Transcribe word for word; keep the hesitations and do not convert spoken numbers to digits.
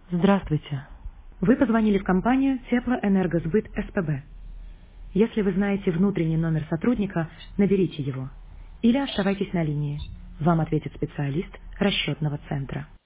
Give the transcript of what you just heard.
Здравствуйте. Вы позвонили в компанию Теплоэнергосбыт СПБ. Если вы знаете внутренний номер сотрудника, наберите его. Или оставайтесь на линии. Вам ответит специалист расчетного центра.